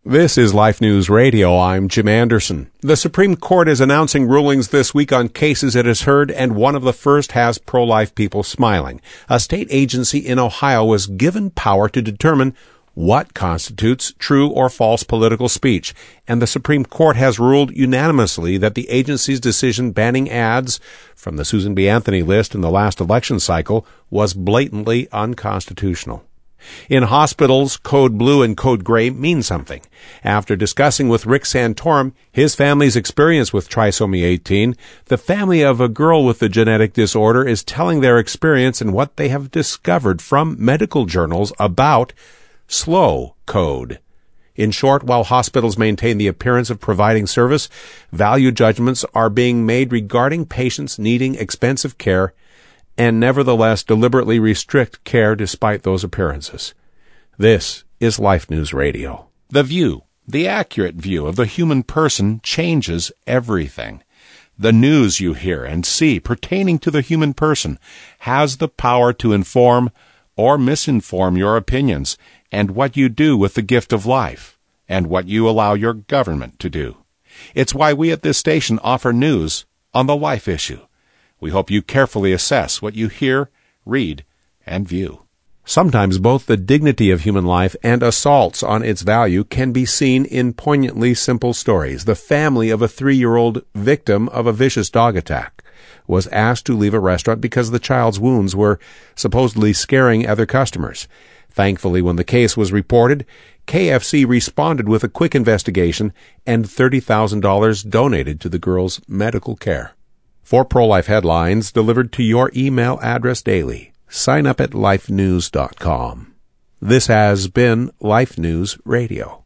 This is Life News Radio. I'm Jim Anderson. The Supreme Court is announcing rulings this week on cases it has heard, and one of the first has pro-life people smiling. A state agency in Ohio was given power to determine what constitutes true or false political speech, and the Supreme Court has ruled unanimously that the agency's decision banning ads from the Susan B. Anthony list in the last election cycle was blatantly unconstitutional. In hospitals, code blue and code gray mean something. After discussing with Rick Santorum his family's experience with trisomy 18, the family of a girl with the genetic disorder is telling their experience and what they have discovered from medical journals about slow code. In short, while hospitals maintain the appearance of providing service, value judgments are being made regarding patients needing expensive care and nevertheless deliberately restrict care despite those appearances. This is Life News Radio. The view, the accurate view of the human person, changes everything. The news you hear and see pertaining to the human person has the power to inform or misinform your opinions and what you do with the gift of life and what you allow your government to do. It's why we at this station offer news on the life issue. We hope you carefully assess what you hear, read, and view. Sometimes both the dignity of human life and assaults on its value can be seen in poignantly simple stories. The family of a 3-year-old victim of a vicious dog attack was asked to leave a restaurant because the child's wounds were supposedly scaring other customers. Thankfully, when the case was reported, KFC responded with a quick investigation and $30,000 donated to the girl's medical care. For pro-life headlines delivered to your email address daily, sign up at lifenews.com. This has been Life News Radio.